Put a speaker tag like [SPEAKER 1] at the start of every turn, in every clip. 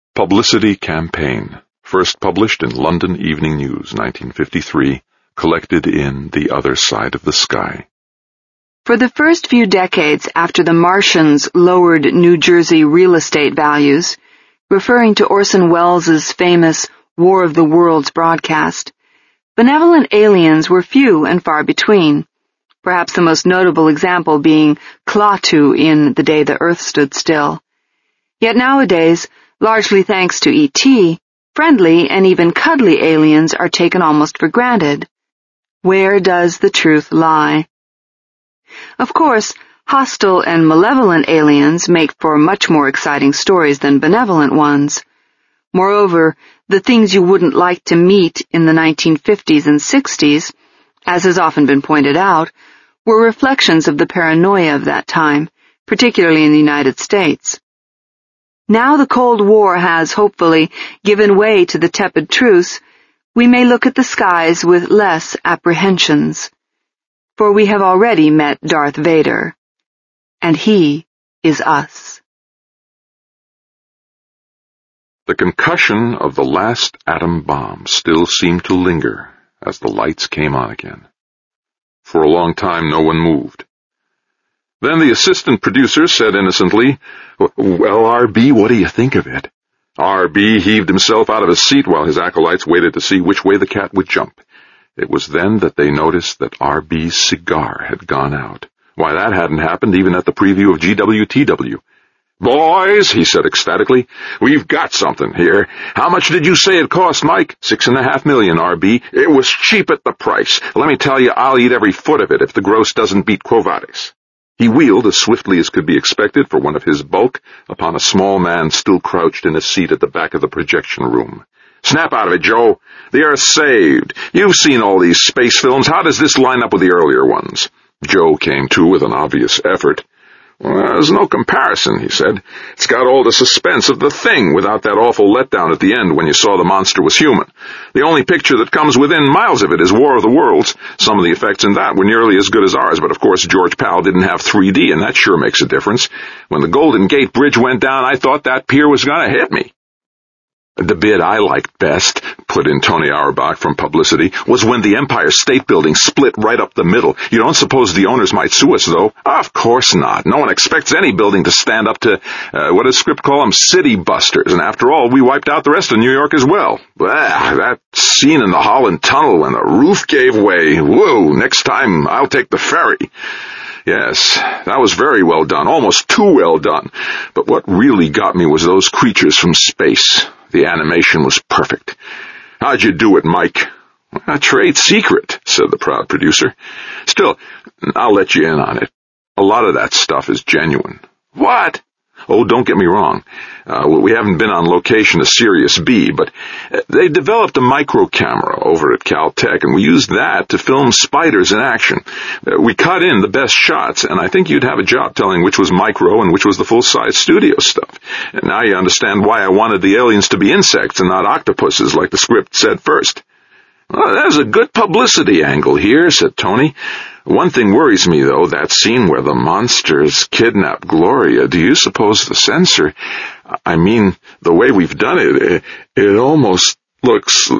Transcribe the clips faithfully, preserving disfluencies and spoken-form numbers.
[SPEAKER 1] Publicity Campaign, first published in London Evening News, nineteen fifty-three, collected in The Other Side of the Sky.
[SPEAKER 2] For the first few decades after the Martians lowered New Jersey real estate values, referring to Orson Welles' famous War of the Worlds broadcast, benevolent aliens were few and far between, perhaps the most notable example being Klaatu in The Day the Earth Stood Still. Yet nowadays, largely thanks to E T, friendly and even cuddly aliens are taken almost for granted. Where does the truth lie? Of course, hostile and malevolent aliens make for much more exciting stories than benevolent ones. Moreover, the things you wouldn't like to meet in the nineteen fifties and sixties, as has often been pointed out, were reflections of the paranoia of that time, particularly in the United States. Now the Cold War has, hopefully, given way to the tepid truce, we may look at the skies with less apprehensions. For we have already met Darth Vader, and he is us.
[SPEAKER 1] The concussion of the last atom bomb still seemed to linger as the lights came on again. For a long time no one moved. Then the assistant producer said innocently, "Well, R B, what do you think of it?" R B heaved himself out of his seat while his acolytes waited to see which way the cat would jump. It was then that they noticed that R B's cigar had gone out. Why, that hadn't happened even at the preview of G W T W. "Boys," he said ecstatically, "we've got something here. How much did you say it cost, Mike?" Six and a half million, R B. "It was cheap at the price. Let me tell you, I'll eat every foot of it if the gross doesn't beat Quo Vadis." He wheeled as swiftly as could be expected for one of his bulk upon a small man still crouched in a seat at the back of the projection room. "Snap out of it, Joe. The Earth's saved. You've seen all these space films. How does this line up with the earlier ones?" Joe came to with an obvious effort. "Well, there's no comparison," he said. "It's got all the suspense of The Thing without that awful letdown at the end when you saw the monster was human. The only picture that comes within miles of it is War of the Worlds. Some of the effects in that were nearly as good as ours, but of course George Pal didn't have three D, and that sure makes a difference. When the Golden Gate Bridge went down, I thought that pier was going to hit me." "The bit I liked best," put in Tony Auerbach from Publicity, "was when the Empire State Building split right up the middle. You don't suppose the owners might sue us, though?" "Of course not. No one expects any building to stand up to, uh, what does script call them, city busters, and after all, we wiped out the rest of New York as well. Blah, that scene in the Holland Tunnel when the roof gave way. Whoa, next time I'll take the ferry." "Yes, that was very well done, almost too well done. But what really got me was those creatures from space. The animation was perfect." "How'd you do it, Mike?" "A trade secret," said the proud producer. "Still, I'll let you in on it. A lot of that stuff is genuine." "What?" "Oh, don't get me wrong. Uh, we haven't been on location to Sirius B, but they developed a micro camera over at Caltech, and we used that to film spiders in action. Uh, we cut in the best shots, and I think you'd have a job telling which was micro and which was the full-size studio stuff. And now you understand why I wanted the aliens to be insects and not octopuses like the script said first." "Well, there's a good publicity angle here," said Tony. "One thing worries me, though, that scene where the monsters kidnap Gloria. Do you suppose the censor... I mean, the way we've done it, it, it almost looks...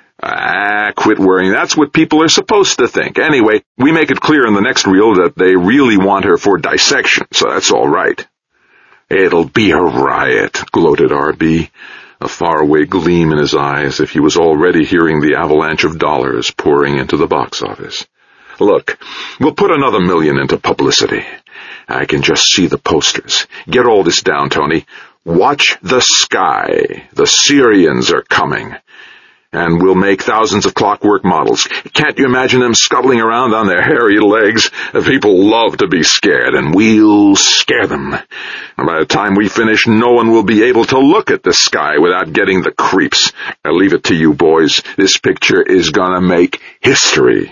[SPEAKER 1] Ah, quit worrying. That's what people are supposed to think. Anyway, we make it clear in the next reel that they really want her for dissection, so that's all right." "It'll be a riot," gloated R B, a faraway gleam in his eye as if he was already hearing the avalanche of dollars pouring into the box office. "Look, we'll put another million into publicity. I can just see the posters. Get all this down, Tony. Watch the sky. The Syrians are coming. And we'll make thousands of clockwork models. Can't you imagine them scuttling around on their hairy legs? People love to be scared, and we'll scare them. And by the time we finish, no one will be able to look at the sky without getting the creeps. I leave it to you, boys. This picture is gonna make history."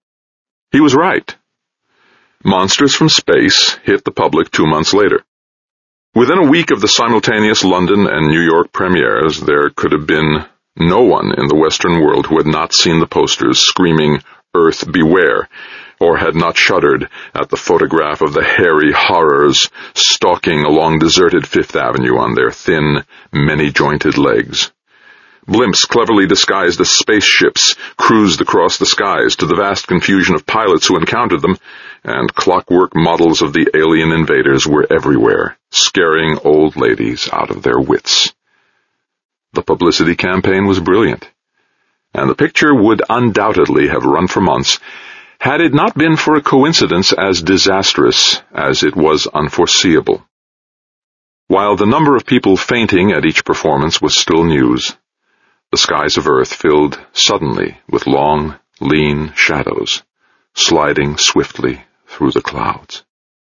[SPEAKER 1] He was right. Monsters from Space hit the public two months later. Within a week of the simultaneous London and New York premieres, there could have been no one in the Western world who had not seen the posters screaming, "Earth beware," or had not shuddered at the photograph of the hairy horrors stalking along deserted Fifth Avenue on their thin, many-jointed legs. Blimps cleverly disguised as spaceships cruised across the skies to the vast confusion of pilots who encountered them, and clockwork models of the alien invaders were everywhere, scaring old ladies out of their wits. The publicity campaign was brilliant, and the picture would undoubtedly have run for months had it not been for a coincidence as disastrous as it was unforeseeable. While the number of people fainting at each performance was still news, the skies of Earth filled suddenly with long, lean shadows, sliding swiftly through the clouds.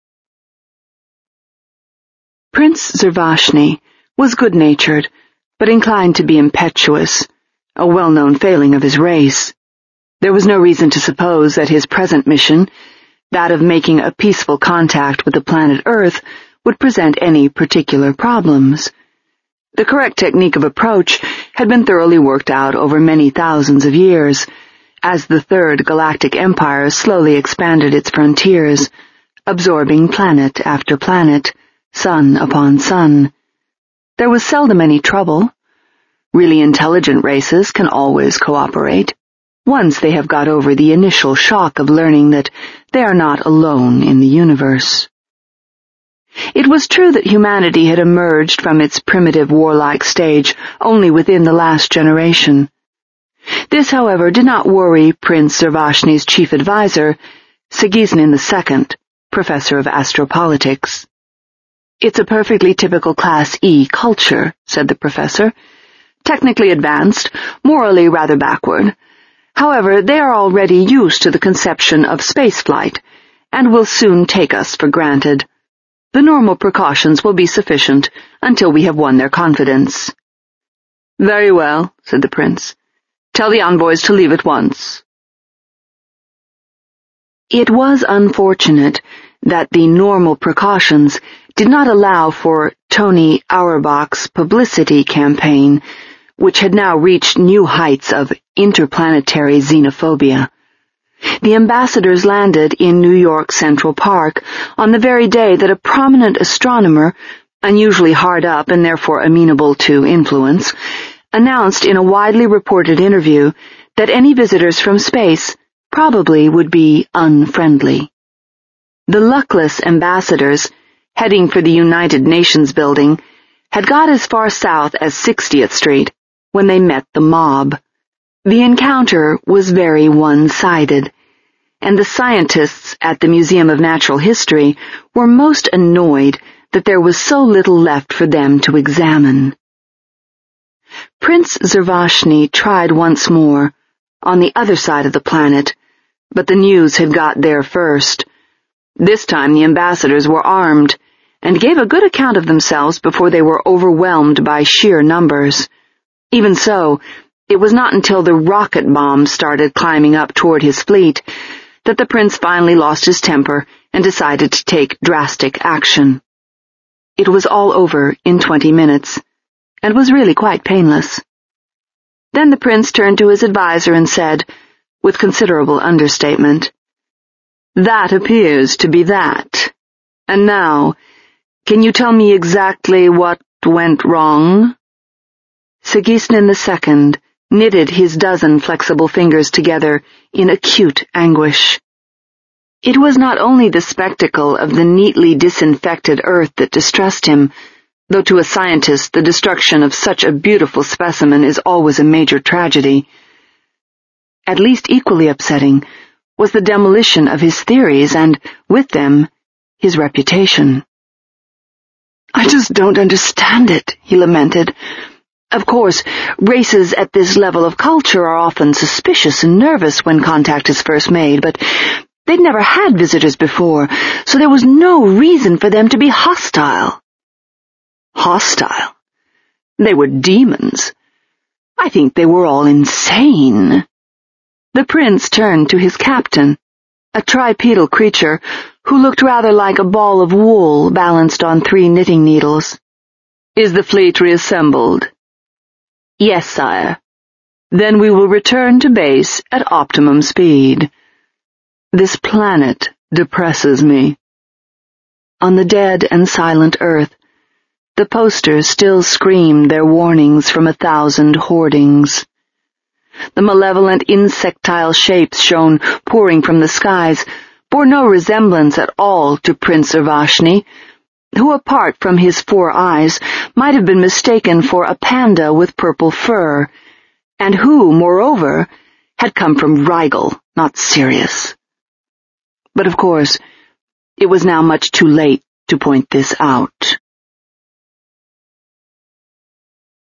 [SPEAKER 2] Prince Zervashny was good-natured, but inclined to be impetuous, a well-known failing of his race. There was no reason to suppose that his present mission, that of making a peaceful contact with the planet Earth, would present any particular problems. The correct technique of approach had been thoroughly worked out over many thousands of years, as the Third Galactic Empire slowly expanded its frontiers, absorbing planet after planet, sun upon sun. There was seldom any trouble. Really intelligent races can always cooperate, once they have got over the initial shock of learning that they are not alone in the universe. It was true that humanity had emerged from its primitive warlike stage only within the last generation. This, however, did not worry Prince Zervashny's chief advisor, Sigismund the Second, professor of astropolitics. "It's a perfectly typical Class E culture," said the professor. "Technically advanced, morally rather backward. However, they are already used to the conception of spaceflight, and will soon take us for granted. The normal precautions will be sufficient until we have won their confidence." "Very well," said the prince. "Tell the envoys to leave at once." It was unfortunate that the normal precautions did not allow for Tony Auerbach's publicity campaign, which had now reached new heights of interplanetary xenophobia. The ambassadors landed in New York Central Park on the very day that a prominent astronomer, unusually hard up and therefore amenable to influence, announced in a widely reported interview that any visitors from space probably would be unfriendly. The luckless ambassadors, heading for the United Nations building, had got as far south as sixtieth Street when they met the mob. The encounter was very one-sided, and the scientists at the Museum of Natural History were most annoyed that there was so little left for them to examine. Prince Zervashny tried once more, on the other side of the planet, but the news had got there first. This time the ambassadors were armed, and gave a good account of themselves before they were overwhelmed by sheer numbers. Even so, it was not until the rocket bombs started climbing up toward his fleet that the prince finally lost his temper and decided to take drastic action. It was all over in twenty minutes, and was really quite painless. Then the prince turned to his advisor and said, with considerable understatement, "That appears to be that. And now, can you tell me exactly what went wrong?" Sigismund the Second knitted his dozen flexible fingers together in acute anguish. It was not only the spectacle of the neatly disinfected earth that distressed him, though to a scientist the destruction of such a beautiful specimen is always a major tragedy. At least equally upsetting was the demolition of his theories and, with them, his reputation. "I just don't understand it," he lamented. "Of course, races at this level of culture are often suspicious and nervous when contact is first made, but they'd never had visitors before, so there was no reason for them to be hostile." Hostile? They were demons. I think they were all insane. The prince turned to his captain, a tripedal creature who looked rather like a ball of wool balanced on three knitting needles. "Is the fleet reassembled?" "Yes, sire." "Then we will return to base at optimum speed." This planet depresses me. On the dead and silent earth, the posters still screamed their warnings from a thousand hoardings. The malevolent insectile shapes shown pouring from the skies bore no resemblance at all to Prince Urvashni, who, apart from his four eyes, might have been mistaken for a panda with purple fur, and who, moreover, had come from Rigel, not Sirius. But of course, it was now much too late to point this out.